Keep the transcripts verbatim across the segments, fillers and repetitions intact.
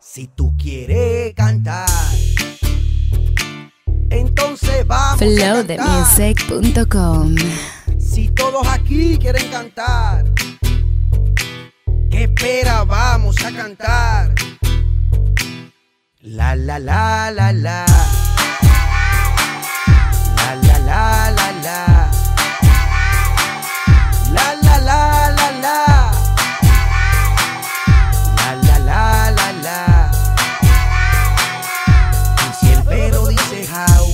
Si tú quieres cantar, entonces vamos flow a the cantar. music punto com. Si todos aquí quieren cantar, ¿qué espera? Vamos a cantar. La la la la la. La la la la la. La la la la la. La la la la la. Y si el perro dice jau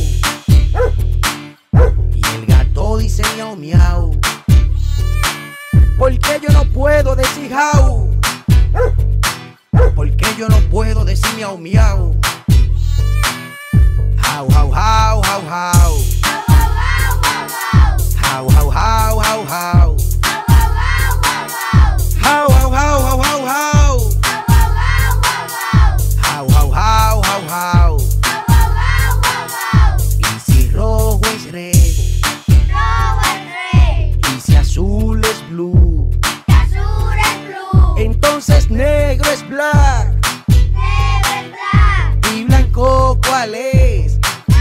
y el gato dice miau miau, ¿por qué yo no puedo decir jau? ¿Por qué yo no puedo decir miau miau? Jau jau jau jau jau. Jau jau jau jau jau. Jau jau jau jau jau jau. Jau jau jau jau jau. Y si rojo es red, y si azul es blue, entonces negro es black. Y blanco ¿cuál es?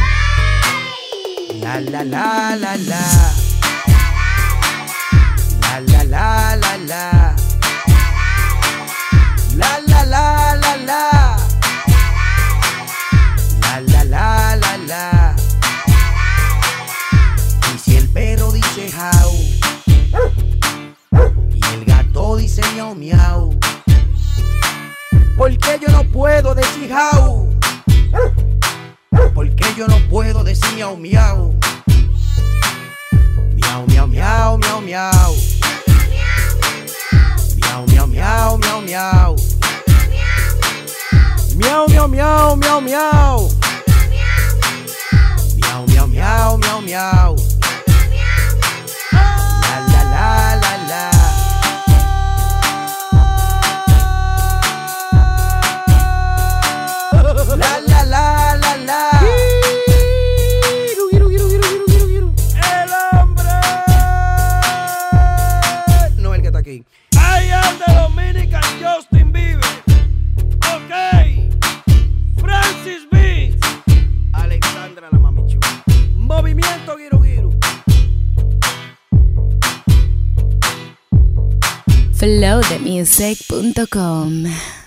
La la la la la. La la la la la. La la la la la. La la la la la. Y si el perro dice jau y el gato dice miau miau, ¿por qué yo no puedo decir jau? ¿Por qué yo no puedo decir miau miau? Miau miau miau miau miau. Miau miau miau miau miau. Miau miau miau miau miau. Miau miau miau miau miau. La la la la la. La la la la la. El hombre. No el que está aquí. I am the Dominican Justin Bieber. Ok. Francis Beats. Alexandra la mami chula. Movimiento Giru Giru. flow the music punto com.